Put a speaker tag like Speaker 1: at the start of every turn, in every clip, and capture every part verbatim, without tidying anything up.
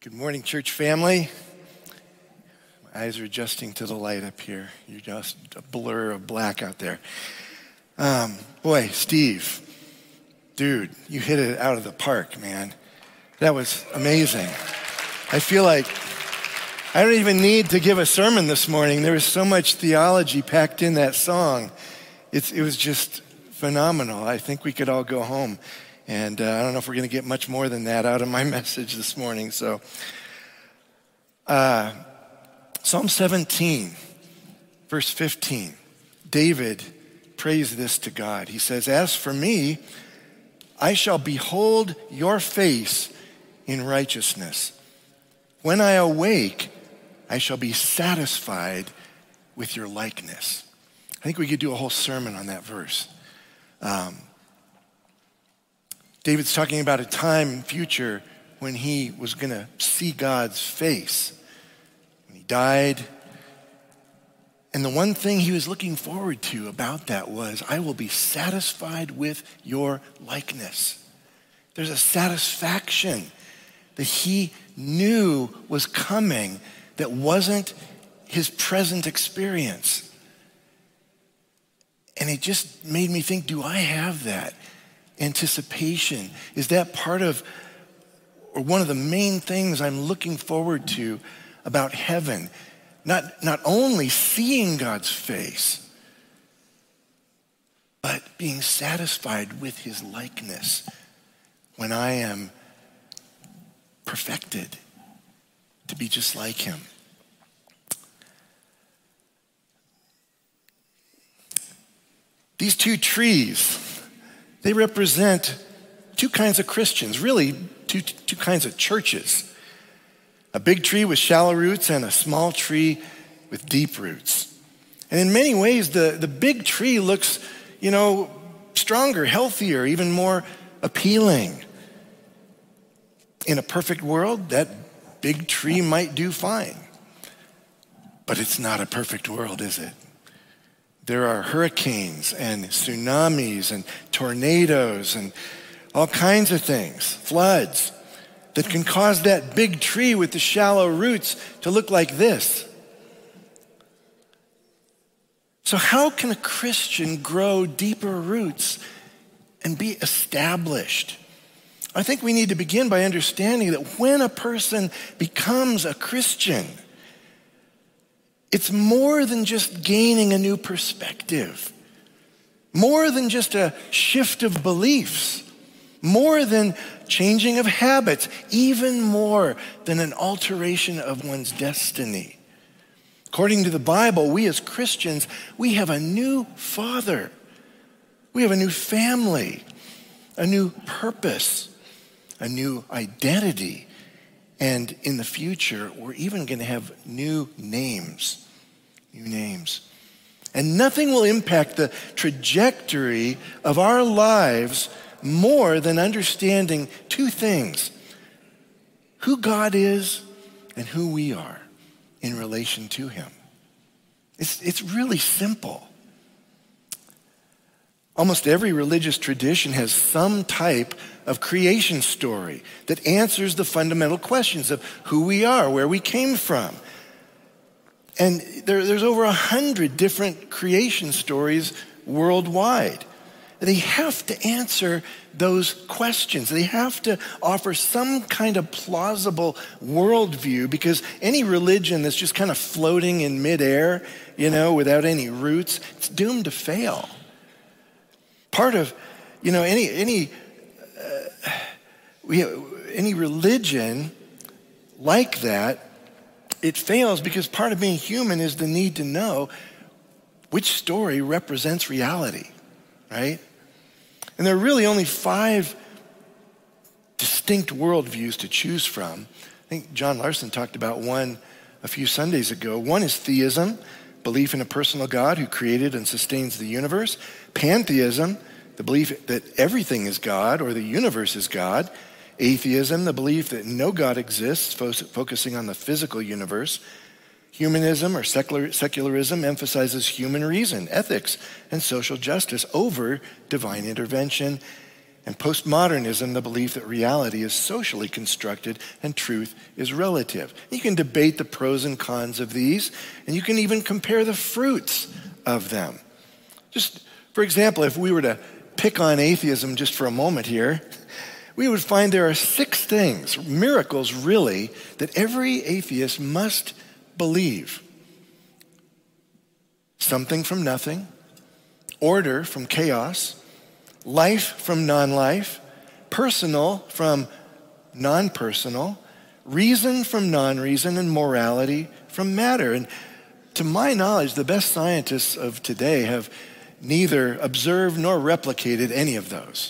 Speaker 1: Good morning, church family. My eyes are adjusting to the light up here. You're just a blur of black out there. Um, boy, Steve, dude, you hit it out of the park, man. That was amazing. I feel like I don't even need to give a sermon this morning. There was so much theology packed in that song. It's, it was just phenomenal. I think we could all go home. And uh, I don't know if we're going to get much more than that out of my message this morning. So, uh, Psalm seventeen, verse fifteen, David prays this to God. He says, "As for me, I shall behold your face in righteousness. When I awake, I shall be satisfied with your likeness." I think we could do a whole sermon on that verse. Um, David's talking about a time future when he was going to see God's face. When he died. And the one thing he was looking forward to about that was, I will be satisfied with your likeness. There's a satisfaction that he knew was coming that wasn't his present experience. And it just made me think, do I have that anticipation? Is that part of, or one of the main things I'm looking forward to about heaven? Not, not only seeing God's face, but being satisfied with his likeness when I am perfected to be just like him. These two trees, they represent two kinds of Christians, really two, two kinds of churches. A big tree with shallow roots and a small tree with deep roots. And in many ways, the, the big tree looks, you know, stronger, healthier, even more appealing. In a perfect world, that big tree might do fine. But it's not a perfect world, is it? There are hurricanes and tsunamis and tornadoes and all kinds of things, floods, that can cause that big tree with the shallow roots to look like this. So how can a Christian grow deeper roots and be established? I think we need to begin by understanding that when a person becomes a Christian, it's more than just gaining a new perspective, more than just a shift of beliefs, more than changing of habits, even more than an alteration of one's destiny. According to the Bible, we as Christians, we have a new father. We have a new family, a new purpose, a new identity. And in the future, we're even going to have new names. New names. And nothing will impact the trajectory of our lives more than understanding two things: who God is and who we are in relation to him. It's, it's really simple. Almost every religious tradition has some type of creation story that answers the fundamental questions of who we are, where we came from. And there, there's over a hundred different creation stories worldwide. They have to answer those questions. They have to offer some kind of plausible worldview, because any religion that's just kind of floating in midair, you know, without any roots, it's doomed to fail. Part of, you know, any any uh, we any religion like that, it fails because part of being human is the need to know which story represents reality, right? And there are really only five distinct worldviews to choose from. I think John Larson talked about one a few Sundays ago. One is theism, belief in a personal God who created and sustains the universe. Pantheism, the belief that everything is God or the universe is God. Atheism, the belief that no God exists, fo- focusing on the physical universe. Humanism or secular, secularism emphasizes human reason, ethics, and social justice over divine intervention. And postmodernism, the belief that reality is socially constructed and truth is relative. You can debate the pros and cons of these, and you can even compare the fruits of them. Just, for example, if we were to pick on atheism just for a moment here, we would find there are six things, miracles really, that every atheist must believe. Something from nothing, order from chaos, life from non-life, personal from non-personal, reason from non-reason, and morality from matter. And to my knowledge, the best scientists of today have neither observed nor replicated any of those.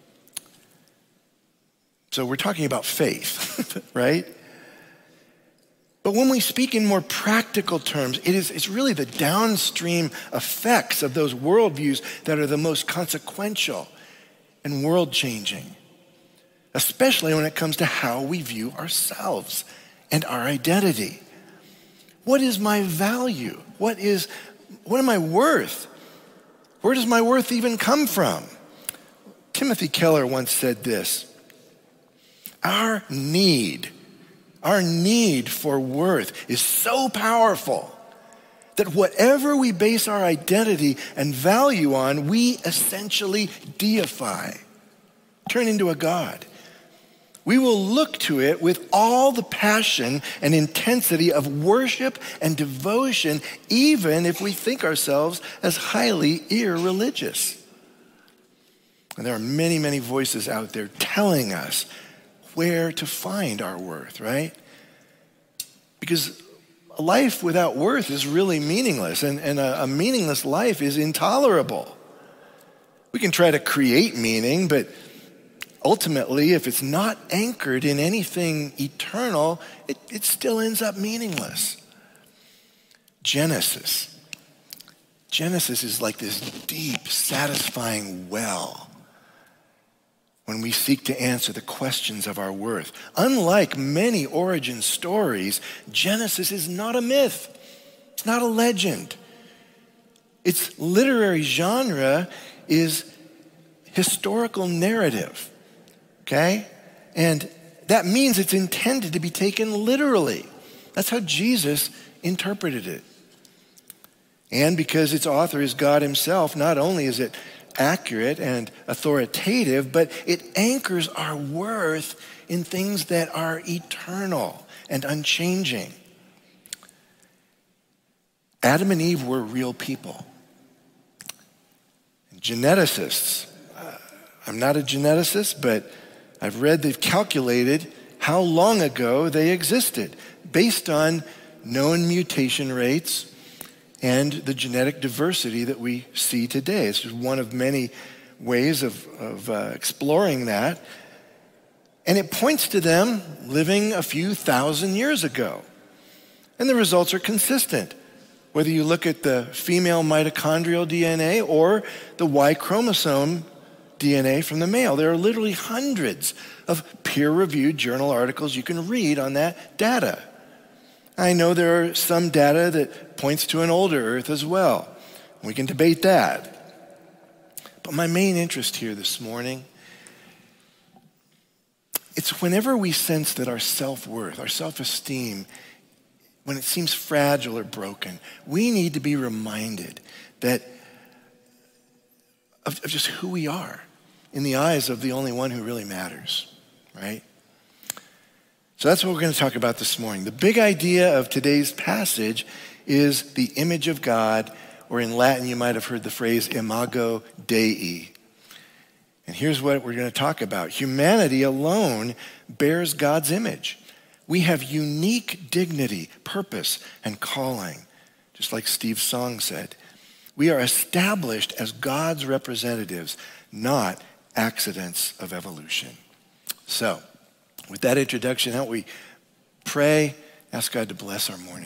Speaker 1: So we're talking about faith, right? But when we speak in more practical terms, it is, it's really the downstream effects of those worldviews that are the most consequential and world-changing, especially when it comes to how we view ourselves and our identity. What is my value? What is, what am I worth? Where does my worth even come from? Timothy Keller once said this: Our need, our need for worth is so powerful that whatever we base our identity and value on, we essentially deify, turn into a god. We will look to it with all the passion and intensity of worship and devotion, even if we think ourselves as highly irreligious. And there are many, many voices out there telling us where to find our worth, right? Because a life without worth is really meaningless, and, and a, a meaningless life is intolerable. We can try to create meaning, but ultimately, if it's not anchored in anything eternal, it, it still ends up meaningless. Genesis. Genesis is like this deep, satisfying well when we seek to answer the questions of our worth. Unlike many origin stories, Genesis is not a myth. It's not a legend. Its literary genre is historical narrative, okay? And that means it's intended to be taken literally. That's how Jesus interpreted it. And because its author is God himself, not only is it accurate and authoritative, but it anchors our worth in things that are eternal and unchanging. Adam and Eve were real people. Geneticists, uh, I'm not a geneticist, but I've read they've calculated how long ago they existed based on known mutation rates and the genetic diversity that we see today. It's just one of many ways of, of uh, exploring that. And it points to them living a few thousand years ago. And the results are consistent. Whether you look at the female mitochondrial D N A or the Y chromosome D N A from the male, there are literally hundreds of peer-reviewed journal articles you can read on that data. I know there are some data that points to an older Earth as well. We can debate that. But my main interest here this morning, it's whenever we sense that our self-worth, our self-esteem, when it seems fragile or broken, we need to be reminded that of, of just who we are in the eyes of the only one who really matters, right? So that's what we're going to talk about this morning. The big idea of today's passage is the image of God, or in Latin you might have heard the phrase imago Dei. And here's what we're going to talk about. Humanity alone bears God's image. We have unique dignity, purpose, and calling, just like Steve's song said. We are established as God's representatives, not accidents of evolution. So, with that introduction, how don't we pray, ask God to bless our morning.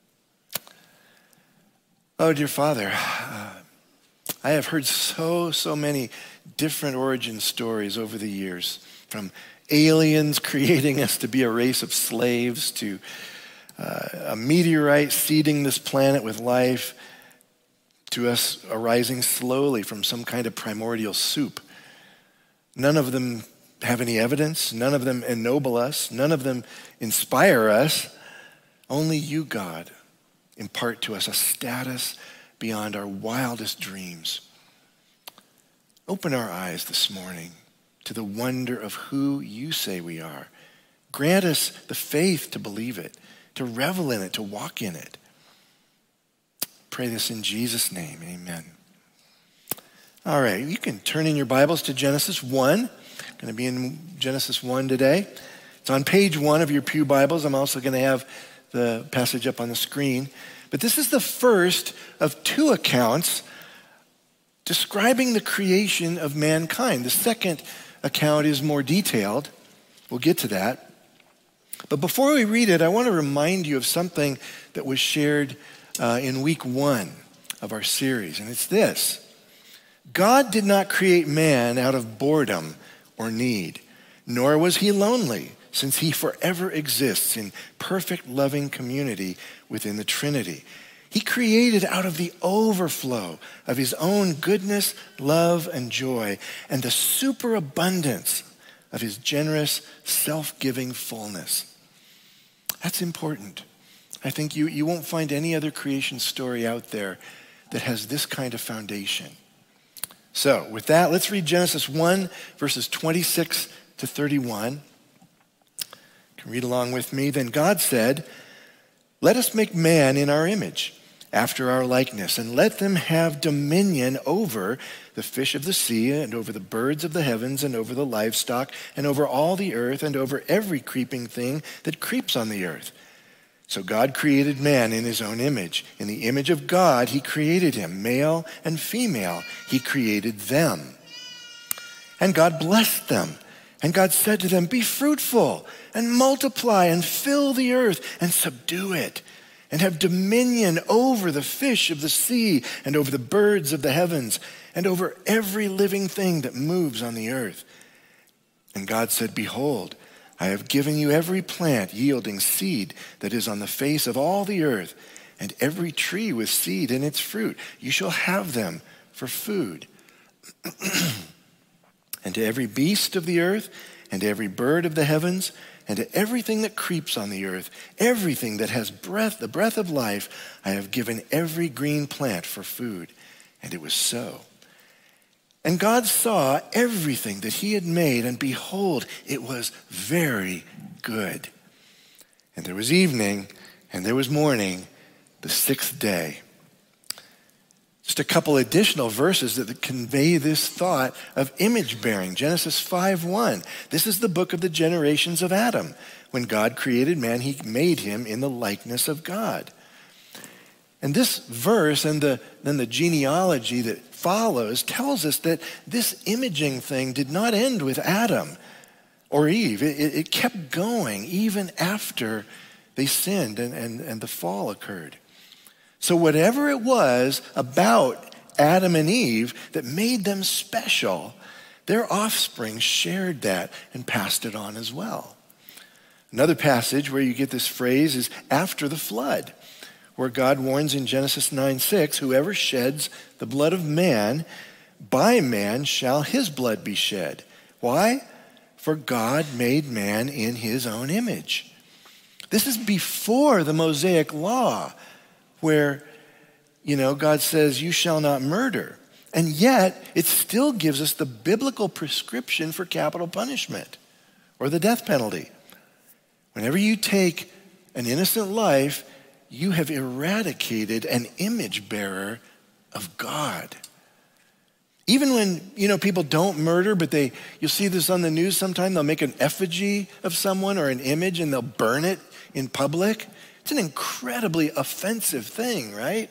Speaker 1: Oh, dear Father, uh, I have heard so, so many different origin stories over the years, from aliens creating us to be a race of slaves, to uh, a meteorite seeding this planet with life, to us arising slowly from some kind of primordial soup. None of them have any evidence. None of them ennoble us. None of them inspire us. Only you, God, impart to us a status beyond our wildest dreams. Open our eyes this morning to the wonder of who you say we are. Grant us the faith to believe it, to revel in it, to walk in it. Pray this in Jesus' name, amen. All right, you can turn in your Bibles to Genesis one. I'm going to be in Genesis one today. It's on page one of your pew Bibles. I'm also going to have the passage up on the screen. But this is the first of two accounts describing the creation of mankind. The second account is more detailed. We'll get to that. But before we read it, I want to remind you of something that was shared uh, in week one of our series, and it's this. God did not create man out of boredom or need, nor was he lonely, since he forever exists in perfect loving community within the Trinity. He created out of the overflow of his own goodness, love, and joy, and the superabundance of his generous, self-giving fullness. That's important. I think you, you won't find any other creation story out there that has this kind of foundation. So with that, let's read Genesis one, verses twenty-six to thirty-one. You can read along with me. Then God said, "Let us make man in our image, after our likeness, and let them have dominion over the fish of the sea, and over the birds of the heavens, and over the livestock, and over all the earth, and over every creeping thing that creeps on the earth." So God created man in his own image. In the image of God, he created him. Male and female, he created them. And God blessed them. And God said to them, "Be fruitful, and multiply, and fill the earth, and subdue it, and have dominion over the fish of the sea, and over the birds of the heavens, and over every living thing that moves on the earth." And God said, "Behold, I have given you every plant yielding seed that is on the face of all the earth, and every tree with seed in its fruit. You shall have them for food. And to every beast of the earth, and to every bird of the heavens, and to everything that creeps on the earth, everything that has breath, the breath of life, I have given every green plant for food." And it was so. And God saw everything that he had made, and behold, it was very good. And there was evening, and there was morning, the sixth day. Just a couple additional verses that convey this thought of image bearing. Genesis five one. This is the book of the generations of Adam. When God created man, he made him in the likeness of God. And this verse and the, then the genealogy that follows tells us that this imaging thing did not end with Adam or Eve. It, it kept going even after they sinned and, and, and the fall occurred. So whatever it was about Adam and Eve that made them special, their offspring shared that and passed it on as well. Another passage where you get this phrase is after the flood, where God warns in Genesis nine six, "Whoever sheds the blood of man, by man shall his blood be shed." Why? For God made man in his own image. This is before the Mosaic law, where, you know, God says, "You shall not murder." And yet, it still gives us the biblical prescription for capital punishment or the death penalty. Whenever you take an innocent life, you have eradicated an image bearer of God. Even when, you know, people don't murder, but they, you'll see this on the news sometime, they'll make an effigy of someone or an image and they'll burn it in public. It's an incredibly offensive thing, right?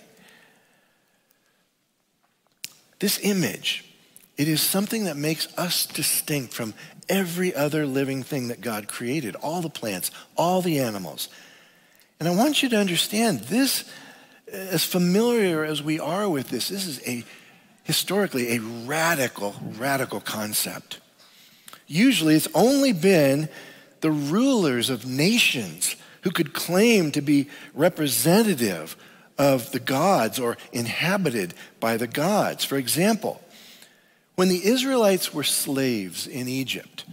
Speaker 1: This image, it is something that makes us distinct from every other living thing that God created, all the plants, all the animals. And I want you to understand this, as familiar as we are with this, this is a historically a radical, radical concept. Usually it's only been the rulers of nations who could claim to be representative of the gods or inhabited by the gods. For example, When the Israelites were slaves in Egypt,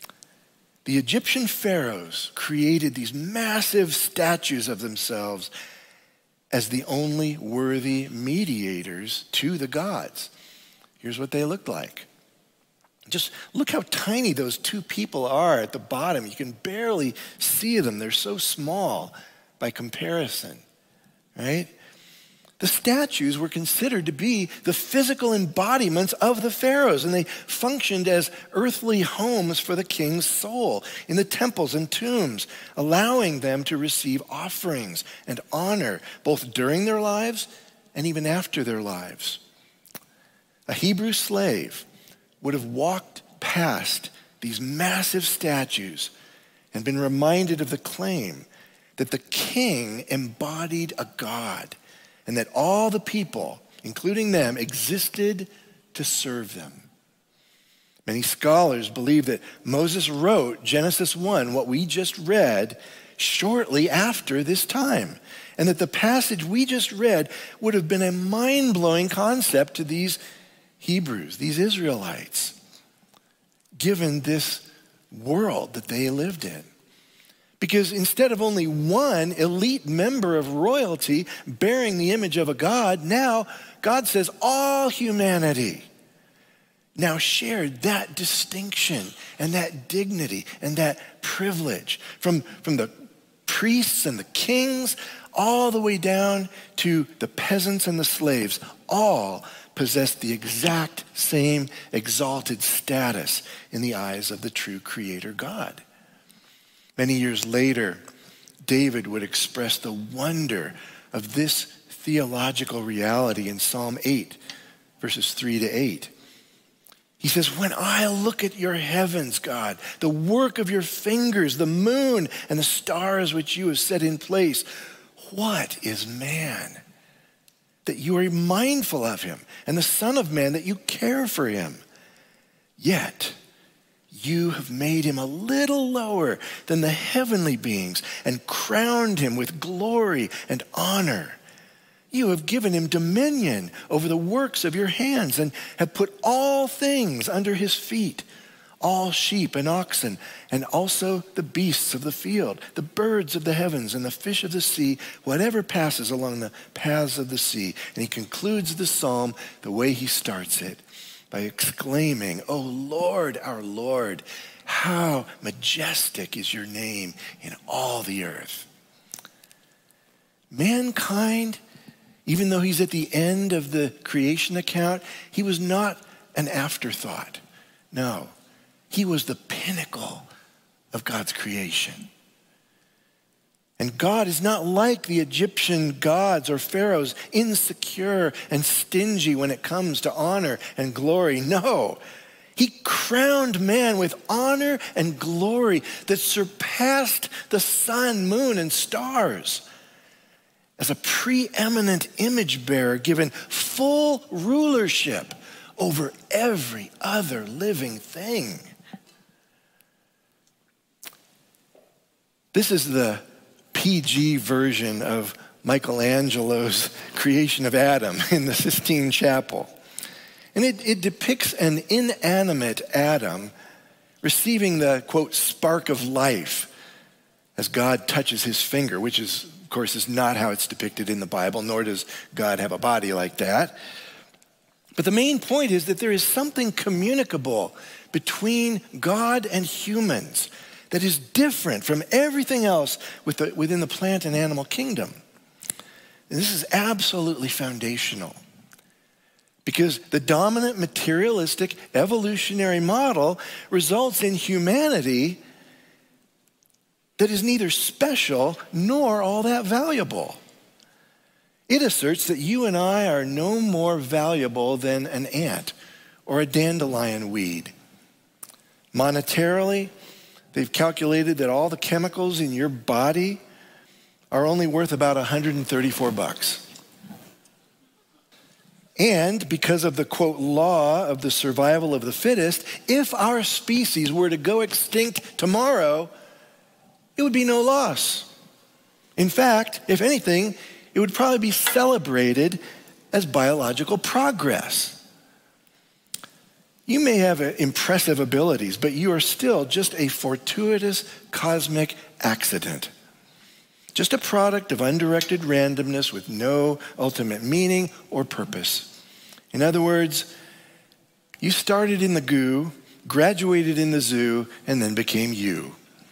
Speaker 1: the Egyptian pharaohs created these massive statues of themselves as the only worthy mediators to the gods. Here's what they looked like. Just look how tiny those two people are at the bottom. You can barely see them. They're so small by comparison, right? The statues were considered to be the physical embodiments of the pharaohs, and they functioned as earthly homes for the king's soul in the temples and tombs, allowing them to receive offerings and honor both during their lives and even after their lives. A Hebrew slave would have walked past these massive statues and been reminded of the claim that the king embodied a god, and that all the people, including them, existed to serve them. Many scholars believe that Moses wrote Genesis one, what we just read, shortly after this time, and that the passage we just read would have been a mind-blowing concept to these Hebrews, these Israelites, given this world that they lived in. Because instead of only one elite member of royalty bearing the image of a god, now God says all humanity now shared that distinction and that dignity and that privilege. From, from the priests and the kings all the way down to the peasants and the slaves, all possessed the exact same exalted status in the eyes of the true Creator God. Many years later, David would express the wonder of this theological reality in Psalm eight, verses three to eight. He says, when I look at your heavens, God, the work of your fingers, the moon and the stars which you have set in place, what is man that you are mindful of him, and the Son of Man that you care for him? Yet you have made him a little lower than the heavenly beings and crowned him with glory and honor. You have given him dominion over the works of your hands and have put all things under his feet, all sheep and oxen, and also the beasts of the field, the birds of the heavens and the fish of the sea, whatever passes along the paths of the sea. And he concludes the psalm the way he starts it, by exclaiming, "O Lord, our Lord, how majestic is your name in all the earth." Mankind, even though he's at the end of the creation account, he was not an afterthought. No, he was the pinnacle of God's creation. And God is not like the Egyptian gods or pharaohs, insecure and stingy when it comes to honor and glory. No, he crowned man with honor and glory that surpassed the sun, moon, and stars. As a preeminent image bearer given full rulership over every other living thing. This is the P G version of Michelangelo's creation of Adam in the Sistine Chapel. And it, it depicts an inanimate Adam receiving the, quote, spark of life as God touches his finger, which is, of course, is not how it's depicted in the Bible, nor does God have a body like that. But the main point is that there is something communicable between God and humans that is different from everything else with the, within the plant and animal kingdom. And this is absolutely foundational, because the dominant materialistic evolutionary model results in humanity that is neither special nor all that valuable. It asserts that you and I are no more valuable than an ant or a dandelion weed. Monetarily, they've calculated that all the chemicals in your body are only worth about one hundred thirty-four bucks. And because of the, quote, law of the survival of the fittest, if our species were to go extinct tomorrow, it would be no loss. In fact, if anything, it would probably be celebrated as biological progress. You may have uh, impressive abilities, but you are still just a fortuitous cosmic accident. Just a product of undirected randomness with no ultimate meaning or purpose. In other words, you started in the goo, graduated in the zoo, and then became you.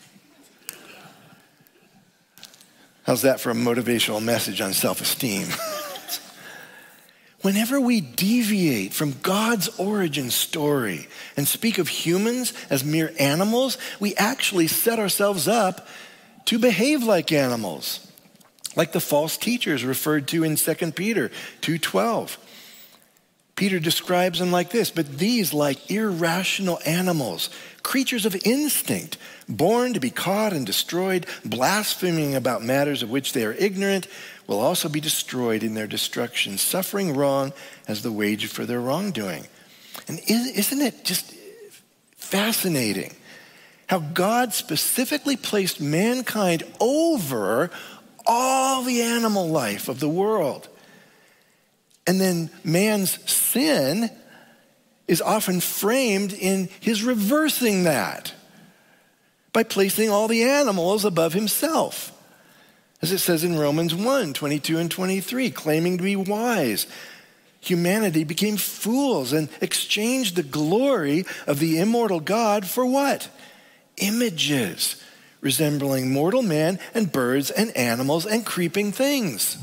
Speaker 1: How's that for a motivational message on self-esteem? Whenever we deviate from God's origin story and speak of humans as mere animals, we actually set ourselves up to behave like animals, like the false teachers referred to in Second Peter two twelve. Peter describes them like this, but these, like irrational animals, creatures of instinct, born to be caught and destroyed, blaspheming about matters of which they are ignorant, will also be destroyed in their destruction, suffering wrong as the wage for their wrongdoing. And isn't it just fascinating how God specifically placed mankind over all the animal life of the world? And then man's sin is often framed in his reversing that by placing all the animals above himself. As it says in Romans one, twenty-two and twenty-three, claiming to be wise, humanity became fools and exchanged the glory of the immortal God for what? Images resembling mortal man and birds and animals and creeping things.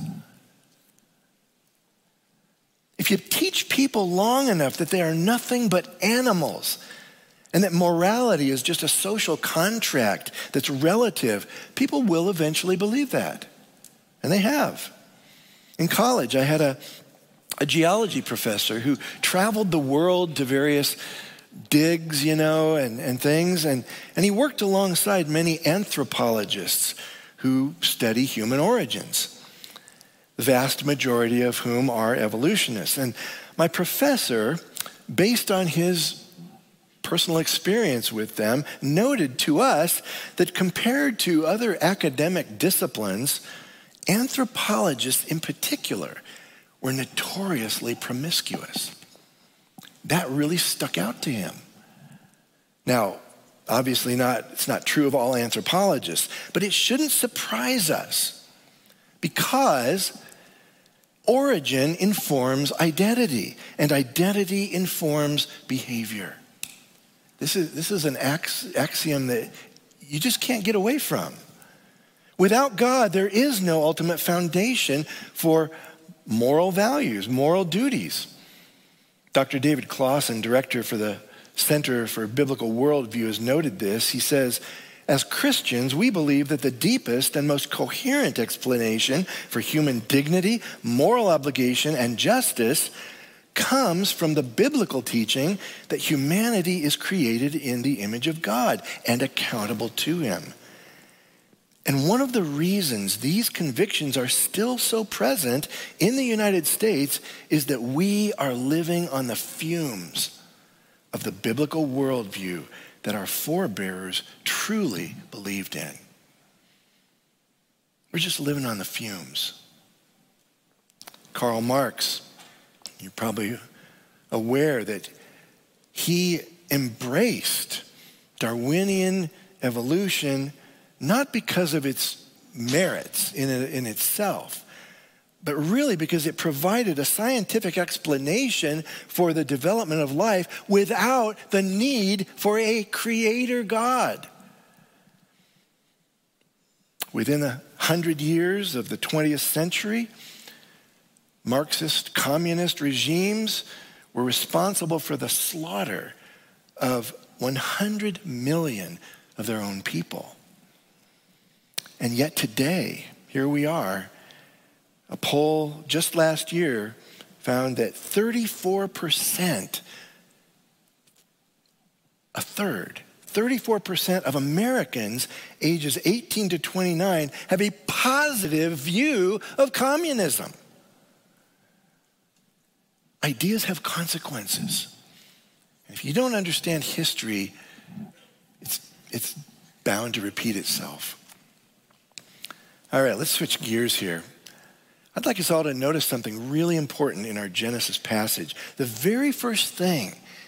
Speaker 1: If you teach people long enough that they are nothing but animals and that morality is just a social contract that's relative, people will eventually believe that. And they have. In college, I had a, a geology professor who traveled the world to various digs, you know, and, and things. And, and he worked alongside many anthropologists who study human origins, the vast majority of whom are evolutionists. And my professor, based on his personal experience with them, noted to us that compared to other academic disciplines, anthropologists in particular were notoriously promiscuous. That really stuck out to him. Now, obviously not, it's not true of all anthropologists, but it shouldn't surprise us because origin informs identity, and identity informs behavior. This is, this is an ax, axiom that you just can't get away from. Without God, there is no ultimate foundation for moral values, moral duties. Doctor David Clausen, director for the Center for Biblical Worldview, has noted this. He says, as Christians, we believe that the deepest and most coherent explanation for human dignity, moral obligation, and justice comes from the biblical teaching that humanity is created in the image of God and accountable to him. And one of the reasons these convictions are still so present in the United States is that we are living on the fumes of the biblical worldview that our forebears truly believed in. We're just living on the fumes. Karl Marx, you're probably aware that he embraced Darwinian evolution not because of its merits in, in itself, but really because it provided a scientific explanation for the development of life without the need for a creator God. Within a hundred years of the twentieth century, Marxist communist regimes were responsible for the slaughter of one hundred million of their own people. And yet today, here we are. A poll just last year found that thirty-four percent, a third, thirty-four percent of Americans ages eighteen to twenty-nine have a positive view of communism. Ideas have consequences. And if you don't understand history, it's, it's bound to repeat itself. All right, let's switch gears here. I'd like us all to notice something really important in our Genesis passage. The very first thing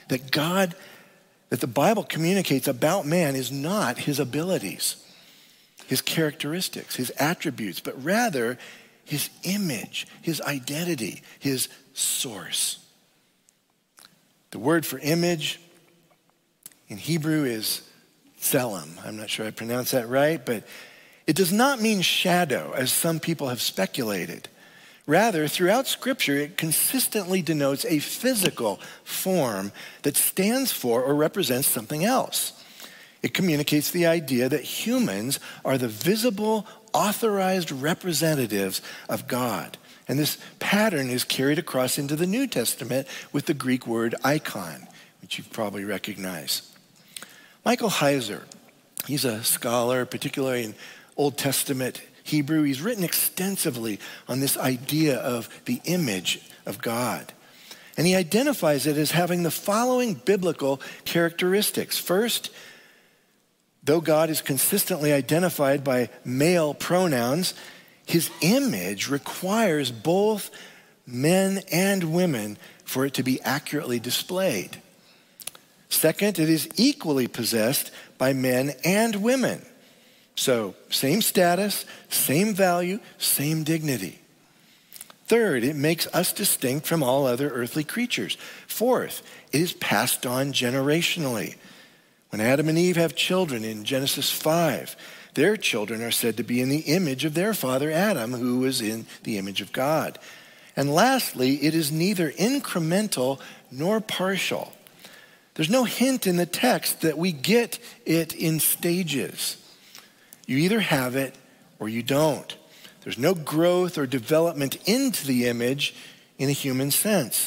Speaker 1: that God, that the Bible communicates about man is not his abilities, his characteristics, his attributes, but rather his image, his identity, his source. The word for image in Hebrew is tselem. I'm not sure I pronounced that right, but it does not mean shadow, as some people have speculated. Rather, throughout Scripture, it consistently denotes a physical form that stands for or represents something else. It communicates the idea that humans are the visible, authorized representatives of God. And this pattern is carried across into the New Testament with the Greek word icon, which you probably recognize. Michael Heiser, he's a scholar, particularly in Old Testament Hebrew. He's written extensively on this idea of the image of God. And he identifies it as having the following biblical characteristics. First, though God is consistently identified by male pronouns, his image requires both men and women for it to be accurately displayed. Second, it is equally possessed by men and women. So, same status, same value, same dignity. Third, it makes us distinct from all other earthly creatures. Fourth, it is passed on generationally. When Adam and Eve have children in Genesis five, their children are said to be in the image of their father Adam, who was in the image of God. And lastly, it is neither incremental nor partial. There's no hint in the text that we get it in stages. You either have it or you don't. There's no growth or development into the image in a human sense.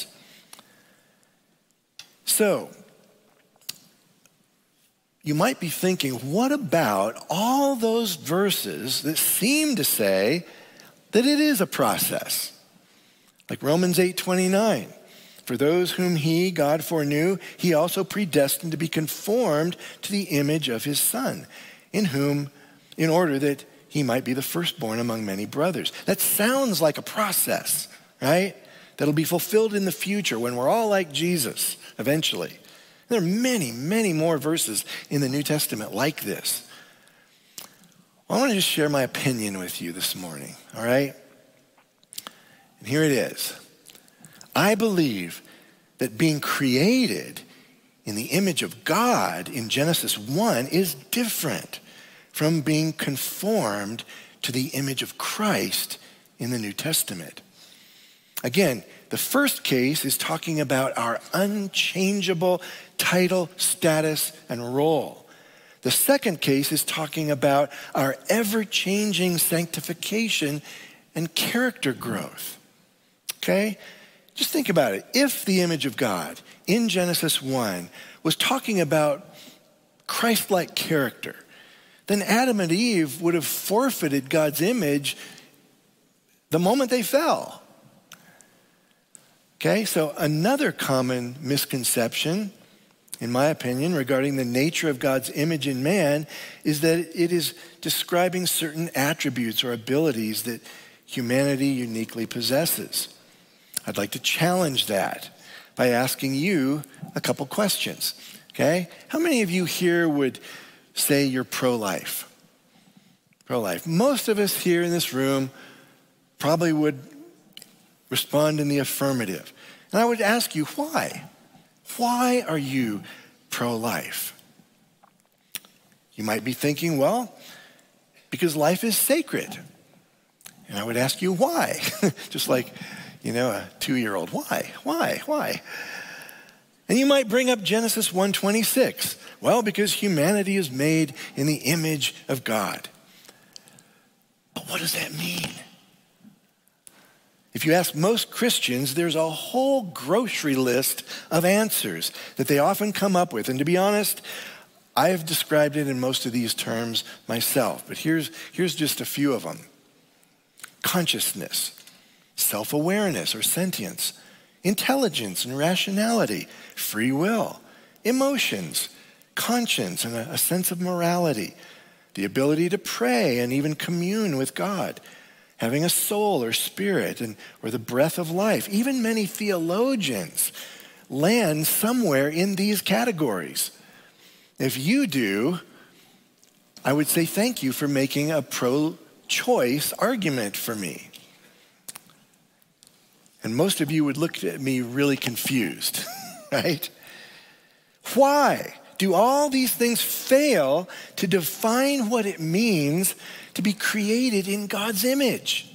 Speaker 1: So, you might be thinking, what about all those verses that seem to say that it is a process? Like Romans eight twenty-nine. For those whom he, God, foreknew, he also predestined to be conformed to the image of his Son, in whom, in order that he might be the firstborn among many brothers. That sounds like a process, right? That'll be fulfilled in the future when we're all like Jesus, eventually. There are many, many more verses in the New Testament like this. Well, I want to just share my opinion with you this morning, all right? And here it is. I believe that being created in the image of God in Genesis one is different from being conformed to the image of Christ in the New Testament. Again, the first case is talking about our unchangeable title, status, and role. The second case is talking about our ever-changing sanctification and character growth. Okay? Just think about it. If the image of God in Genesis one was talking about Christ-like character, then Adam and Eve would have forfeited God's image the moment they fell. Okay, so another common misconception, in my opinion, regarding the nature of God's image in man is that it is describing certain attributes or abilities that humanity uniquely possesses. I'd like to challenge that by asking you a couple questions, okay? How many of you here would say you're pro-life? Pro-life. Most of us here in this room probably would respond in the affirmative. And I would ask you, why? Why are you pro-life? You might be thinking, well, because life is sacred. And I would ask you, why? Just like, you know, a two-year-old, why? Why? Why? And you might bring up Genesis one twenty-six. Well, because humanity is made in the image of God. But what does that mean? If you ask most Christians, there's a whole grocery list of answers that they often come up with. And to be honest, I have described it in most of these terms myself. But here's, here's just a few of them. Consciousness, self-awareness or sentience, intelligence and rationality, free will, emotions, conscience and a, a sense of morality, the ability to pray and even commune with God, having a soul or spirit and or the breath of life. Even many theologians land somewhere in these categories. If you do, I would say thank you for making a pro-choice argument for me. And most of you would look at me really confused, right? Why do all these things fail to define what it means to be created in God's image?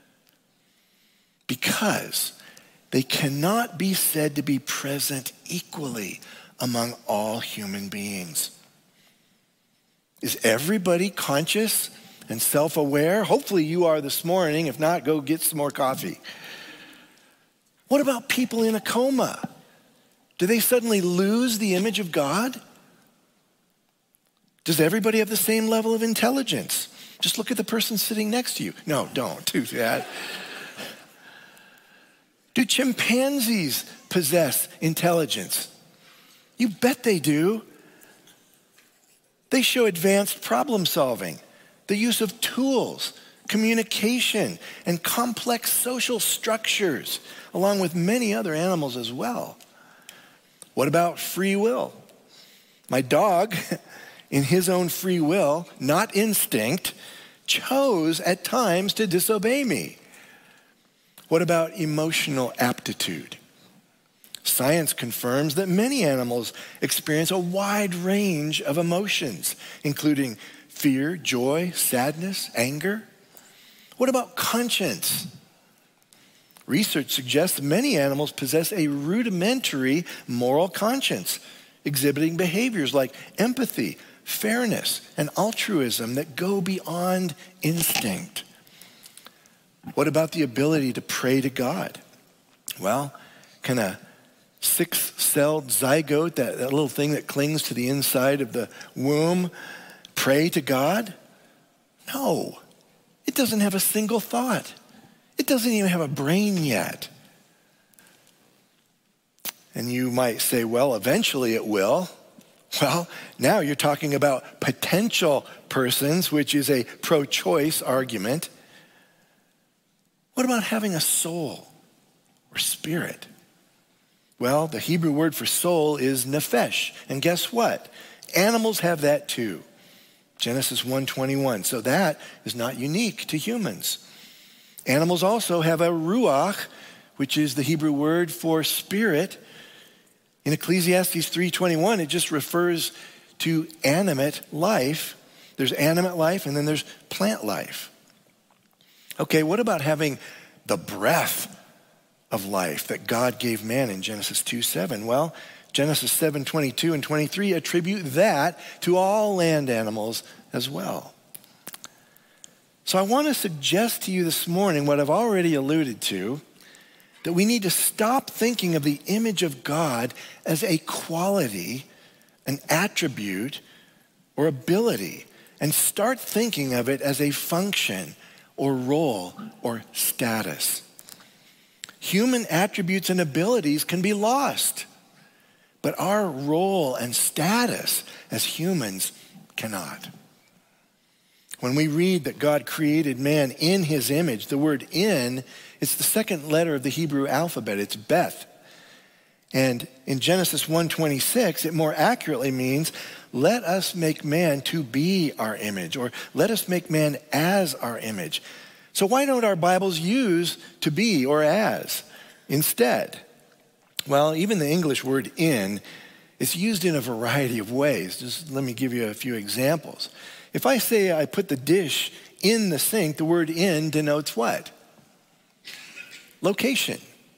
Speaker 1: Because they cannot be said to be present equally among all human beings. Is everybody conscious and self-aware? Hopefully you are this morning. If not, go get some more coffee. What about people in a coma? Do they suddenly lose the image of God? Does everybody have the same level of intelligence? Just look at the person sitting next to you. No, don't do that. Do chimpanzees possess intelligence? You bet they do. They show advanced problem solving, the use of tools, communication, and complex social structures, along with many other animals as well. What about free will? My dog, in his own free will, not instinct, chose at times to disobey me. What about emotional aptitude? Science confirms that many animals experience a wide range of emotions, including fear, joy, sadness, anger. What about conscience? Research suggests that many animals possess a rudimentary moral conscience, exhibiting behaviors like empathy, fairness, and altruism that go beyond instinct. What about the ability to pray to God? Well, can a six-celled zygote, that, that little thing that clings to the inside of the womb, pray to God? No. It doesn't have a single thought. It doesn't even have a brain yet. And you might say, well, eventually it will. Well, now you're talking about potential persons, which is a pro-choice argument. What about having a soul or spirit? Well, the Hebrew word for soul is nephesh. And guess what? Animals have that too. Genesis one twenty-one. So that is not unique to humans. Animals also have a ruach, which is the Hebrew word for spirit. In Ecclesiastes three twenty-one, it just refers to animate life. There's animate life and then there's plant life. Okay, what about having the breath of life that God gave man in Genesis two seven? Well, Genesis seven twenty-two and twenty-three attribute that to all land animals as well. So I want to suggest to you this morning what I've already alluded to, that we need to stop thinking of the image of God as a quality, an attribute, or ability, and start thinking of it as a function or role or status. Human attributes and abilities can be lost, but our role and status as humans cannot. When we read that God created man in his image, the word in, it's the second letter of the Hebrew alphabet. It's Beth. And in Genesis one twenty-six, it more accurately means, let us make man to be our image, or let us make man as our image. So why don't our Bibles use to be or as instead? Well, even the English word in is used in a variety of ways. Just let me give you a few examples. If I say I put the dish in the sink, the word in denotes what? Location.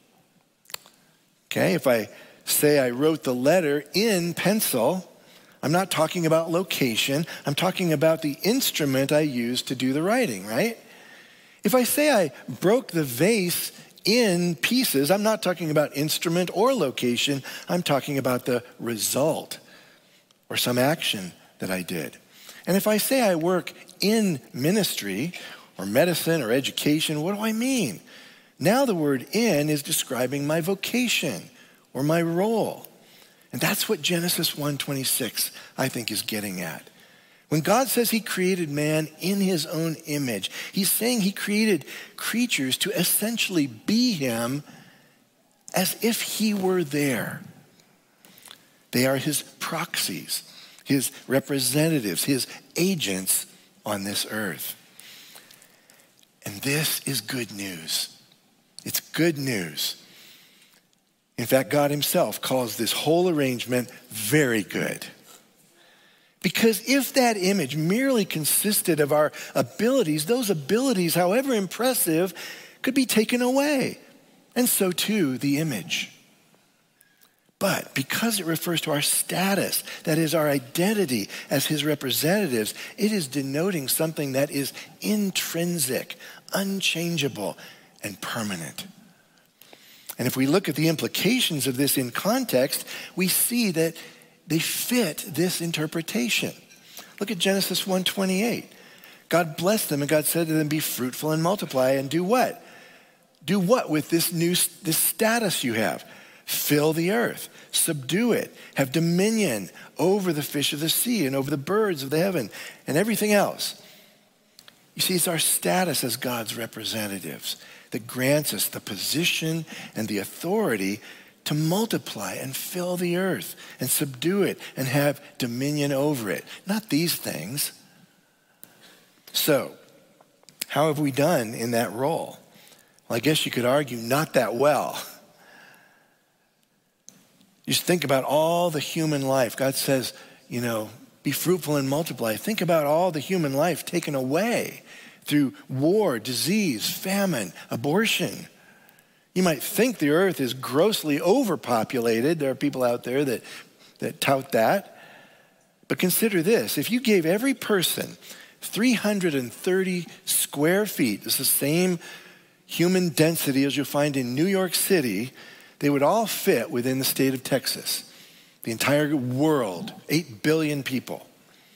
Speaker 1: Okay, if I say I wrote the letter in pencil, I'm not talking about location. I'm talking about the instrument I used to do the writing, right? If I say I broke the vase in pieces, I'm not talking about instrument or location. I'm talking about the result or some action that I did. And if I say I work in ministry or medicine or education, what do I mean? Now the word in is describing my vocation or my role. And that's what Genesis one twenty-six, I think, is getting at. When God says he created man in his own image, he's saying he created creatures to essentially be him as if he were there. They are his proxies, his representatives, his agents on this earth. And this is good news. It's good news. In fact, God himself calls this whole arrangement very good. Because if that image merely consisted of our abilities, those abilities, however impressive, could be taken away. And so too, the image. But because it refers to our status, that is our identity as his representatives, it is denoting something that is intrinsic, unchangeable, and permanent. And if we look at the implications of this in context, we see that they fit this interpretation. Look at Genesis one twenty-eight. God blessed them and God said to them, be fruitful and multiply and do what? Do what with this new this status you have? Fill the earth, subdue it, have dominion over the fish of the sea and over the birds of the heaven and everything else. You see, it's our status as God's representatives that grants us the position and the authority to multiply and fill the earth and subdue it and have dominion over it. Not these things. So, how have we done in that role? Well, I guess you could argue not that well. Just think about all the human life. God says, you know, be fruitful and multiply. Think about all the human life taken away through war, disease, famine, abortion. You might think the earth is grossly overpopulated. There are people out there that, that tout that. But consider this. If you gave every person three hundred thirty square feet, it's the same human density as you'll find in New York City, they would all fit within the state of Texas. The entire world, eight billion people.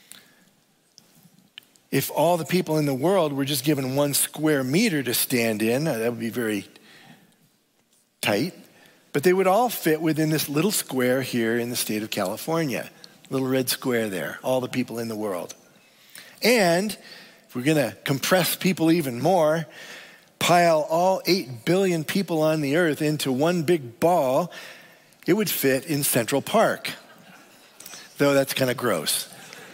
Speaker 1: If all the people in the world were just given one square meter to stand in, that would be very tight, but they would all fit within this little square here in the state of California. Little red square there, all the people in the world. And if we're gonna compress people even more, pile all eight billion people on the earth into one big ball, it would fit in Central Park. Though that's kind of gross.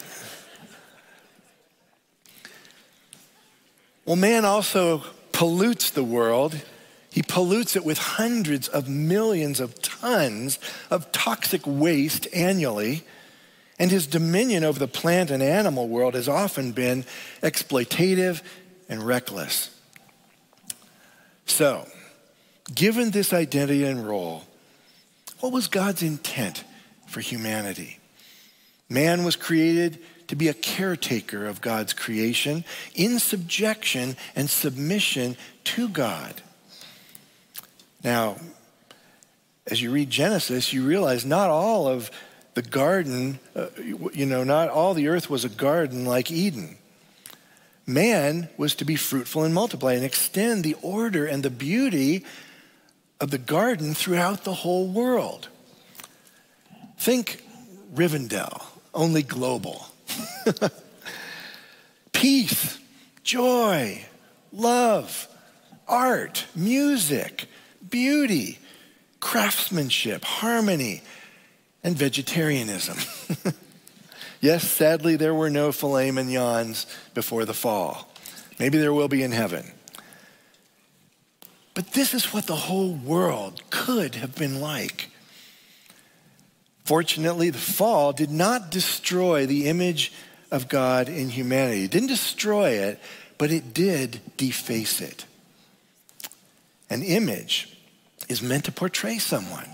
Speaker 1: Well, man also pollutes the world. He pollutes it with hundreds of millions of tons of toxic waste annually. And his dominion over the plant and animal world has often been exploitative and reckless. So, given this identity and role, what was God's intent for humanity? Man was created to be a caretaker of God's creation in subjection and submission to God. Now, as you read Genesis, you realize not all of the garden, uh, you know, not all the earth was a garden like Eden. Man was to be fruitful and multiply and extend the order and the beauty of the garden throughout the whole world. Think Rivendell, only global. Peace, joy, love, art, music, beauty, craftsmanship, harmony, and vegetarianism. Yes, sadly, there were no filet mignons before the fall. Maybe there will be in heaven. But this is what the whole world could have been like. Fortunately, the fall did not destroy the image of God in humanity. It didn't destroy it, but it did deface it. An image is meant to portray someone.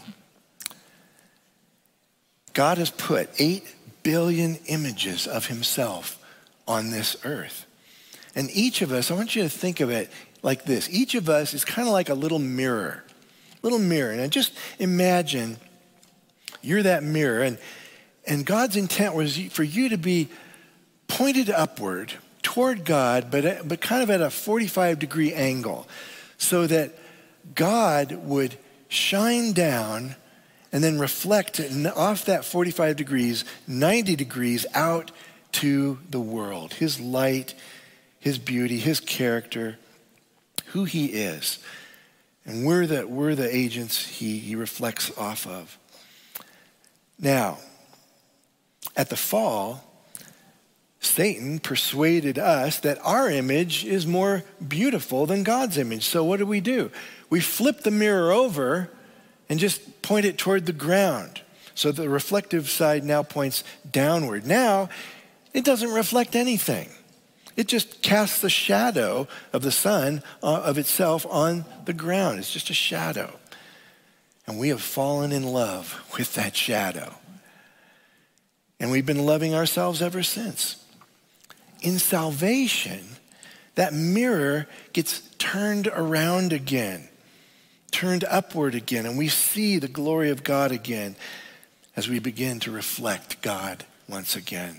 Speaker 1: God has put eight billion images of himself on this earth. And each of us, I want you to think of it like this. Each of us is kind of like a little mirror, little mirror. And just imagine you're that mirror, and, and God's intent was for you to be pointed upward toward God, but, but kind of at a forty-five degree angle, so that God would shine down and then reflect off that forty-five degrees, ninety degrees out to the world. His light, his beauty, his character, who he is. And we're the, we're the agents he, he reflects off of. Now, at the fall, Satan persuaded us that our image is more beautiful than God's image. So what do we do? We flip the mirror over and just point it toward the ground. So the reflective side now points downward. Now, it doesn't reflect anything. It just casts the shadow of the sun, uh, of itself on the ground. It's just a shadow. And we have fallen in love with that shadow. And we've been loving ourselves ever since. In salvation, that mirror gets turned around again, turned upward again, and we see the glory of God again as we begin to reflect God once again.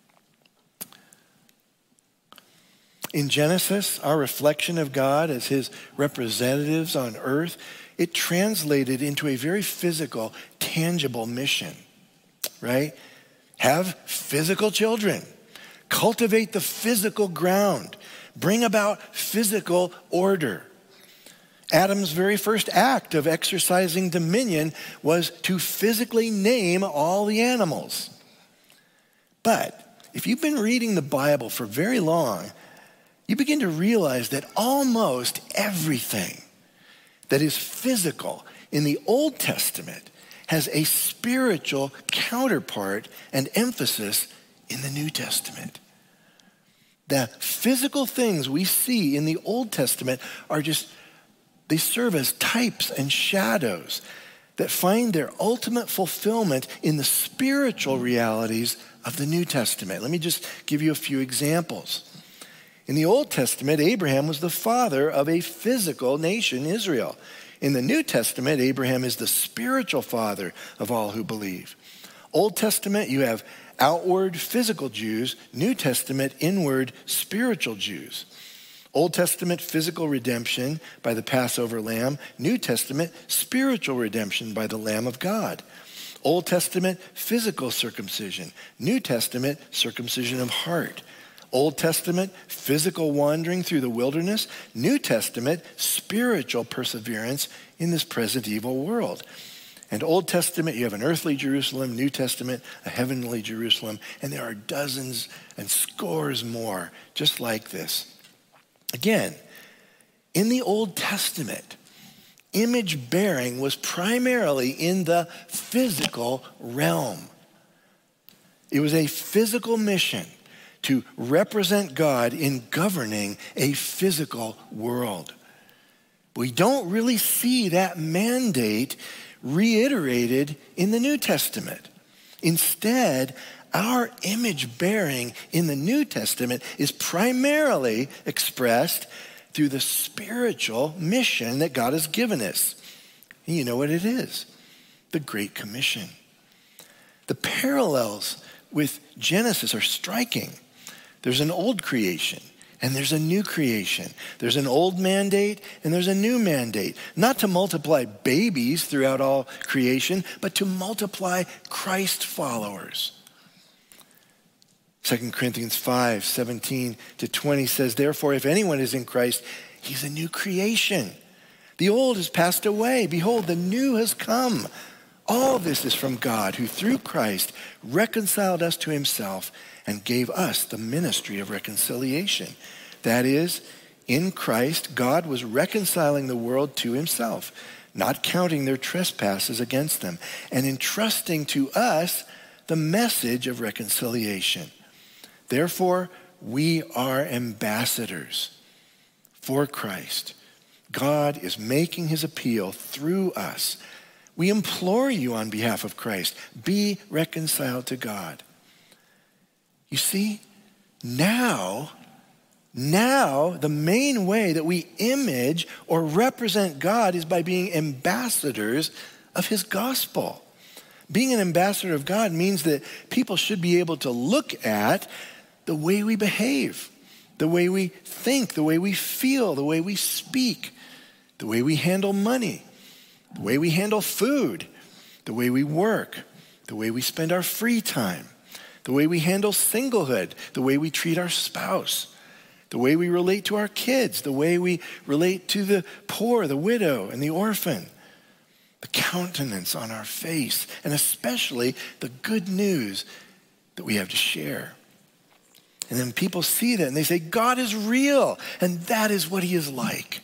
Speaker 1: In Genesis, our reflection of God as his representatives on earth, it translated into a very physical, tangible mission, right? Have physical children. Cultivate the physical ground. Bring about physical order. Adam's very first act of exercising dominion was to physically name all the animals. But if you've been reading the Bible for very long, you begin to realize that almost everything that is physical in the Old Testament has a spiritual counterpart and emphasis in the New Testament. The physical things we see in the Old Testament are just, they serve as types and shadows that find their ultimate fulfillment in the spiritual realities of the New Testament. Let me just give you a few examples. In the Old Testament, Abraham was the father of a physical nation, Israel. In the New Testament, Abraham is the spiritual father of all who believe. Old Testament, you have outward physical Jews. New Testament, inward spiritual Jews. Old Testament, physical redemption by the Passover lamb. New Testament, spiritual redemption by the Lamb of God. Old Testament, physical circumcision. New Testament, circumcision of heart. Old Testament, physical wandering through the wilderness. New Testament, spiritual perseverance in this present evil world. And Old Testament, you have an earthly Jerusalem. New Testament, a heavenly Jerusalem. And there are dozens and scores more just like this. Again, in the Old Testament, image bearing was primarily in the physical realm. It was a physical mission to represent God in governing a physical world. We don't really see that mandate reiterated in the New Testament. Instead, our image bearing in the New Testament is primarily expressed through the spiritual mission that God has given us. And you know what it is? The Great Commission. The parallels with Genesis are striking. There's an old creation and there's a new creation. There's an old mandate and there's a new mandate. Not to multiply babies throughout all creation, but to multiply Christ followers. Second Corinthians five, seventeen to twenty says, therefore, if anyone is in Christ, he's a new creation. The old has passed away. Behold, the new has come. All this is from God, who through Christ reconciled us to himself and gave us the ministry of reconciliation. That is, in Christ, God was reconciling the world to himself, not counting their trespasses against them, and entrusting to us the message of reconciliation. Therefore, we are ambassadors for Christ. God is making his appeal through us. We implore you on behalf of Christ, be reconciled to God. You see, now, now the main way that we image or represent God is by being ambassadors of his gospel. Being an ambassador of God means that people should be able to look at the way we behave, the way we think, the way we feel, the way we speak, the way we handle money, the way we handle food, the way we work, the way we spend our free time, the way we handle singlehood, the way we treat our spouse. the way we relate to our kids, the way we relate to the poor, the widow, and the orphan, the countenance on our face, and especially the good news that we have to share. And then people see that and they say, God is real, and that is what he is like.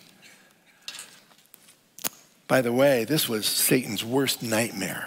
Speaker 1: By the way, this was Satan's worst nightmare.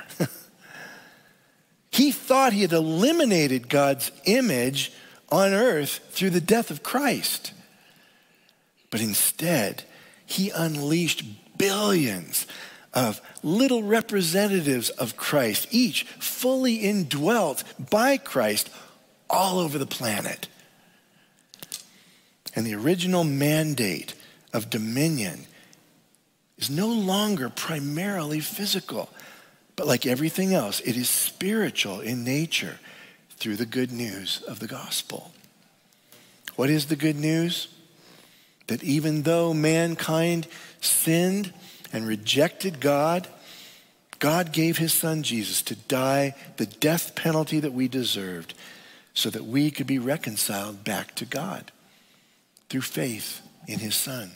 Speaker 1: He thought he had eliminated God's image on earth through the death of Christ. But instead, he unleashed billions of little representatives of Christ, each fully indwelt by Christ all over the planet. And the original mandate of dominion is no longer primarily physical, but like everything else, it is spiritual in nature through the good news of the gospel. What is the good news? That even though mankind sinned and rejected God, God gave his son Jesus to die the death penalty that we deserved so that we could be reconciled back to God through faith in his son.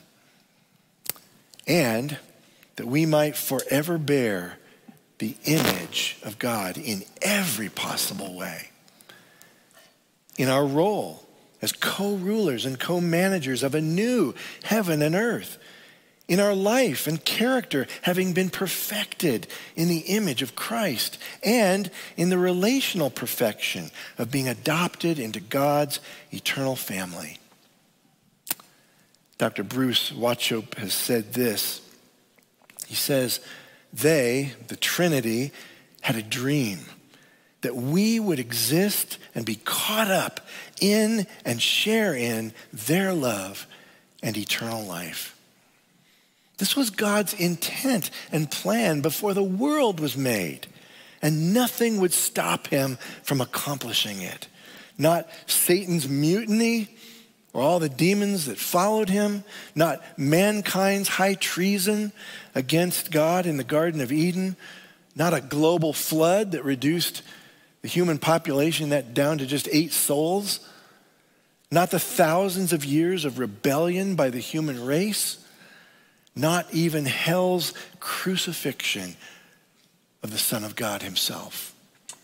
Speaker 1: And that we might forever bear the image of God in every possible way. In our role as co-rulers and co-managers of a new heaven and earth. In our life and character having been perfected in the image of Christ. And in the relational perfection of being adopted into God's eternal family. Doctor Bruce Wauchope has said this. He says, they, the Trinity, had a dream that we would exist and be caught up in and share in their love and eternal life. This was God's intent and plan before the world was made, and nothing would stop him from accomplishing it. Not Satan's mutiny or all the demons that followed him, not mankind's high treason against God in the Garden of Eden, not a global flood that reduced the human population that down to just eight souls, not the thousands of years of rebellion by the human race, not even hell's crucifixion of the Son of God himself.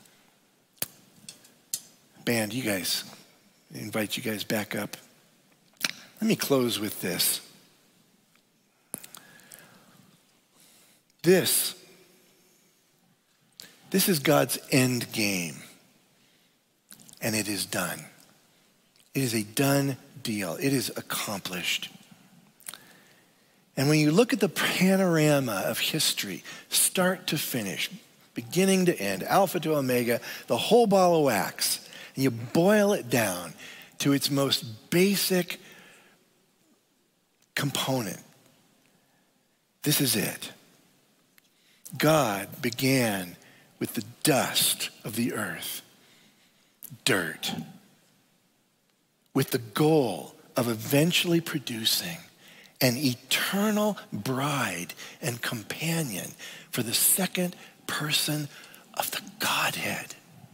Speaker 1: Band, you guys, I invite you guys back up. Let me close with this. This, this is God's end game, and it is done. It is a done deal. It is accomplished. And when you look at the panorama of history, start to finish, beginning to end, alpha to omega, the whole ball of wax, and you boil it down to its most basic component. This is it. God began with the dust of the earth, dirt, with the goal of eventually producing an eternal bride and companion for the second person of the Godhead.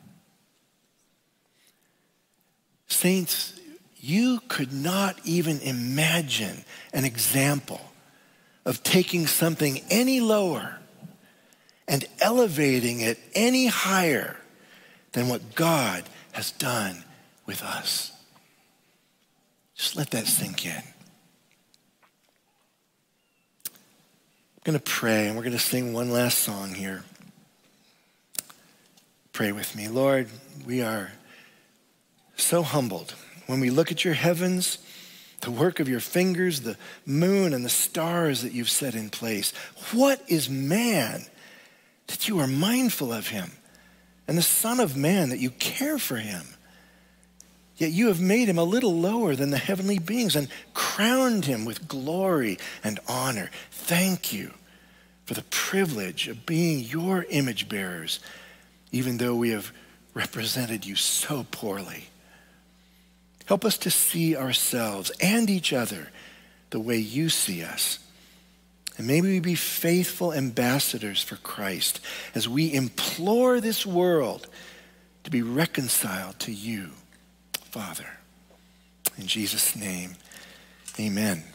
Speaker 1: Saints, you could not even imagine an example of taking something any lower and elevating it any higher than what God has done with us. Just let that sink in. I'm going to pray, and we're going to sing one last song here. Pray with me. Lord, we are so humbled when we look at your heavens, the work of your fingers, the moon and the stars that you've set in place. What is man that you are mindful of him, and the Son of Man that you care for him? Yet you have made him a little lower than the heavenly beings and crowned him with glory and honor. Thank you for the privilege of being your image bearers, even though we have represented you so poorly. Help us to see ourselves and each other the way you see us. And may we be faithful ambassadors for Christ as we implore this world to be reconciled to you, Father. In Jesus' name, amen.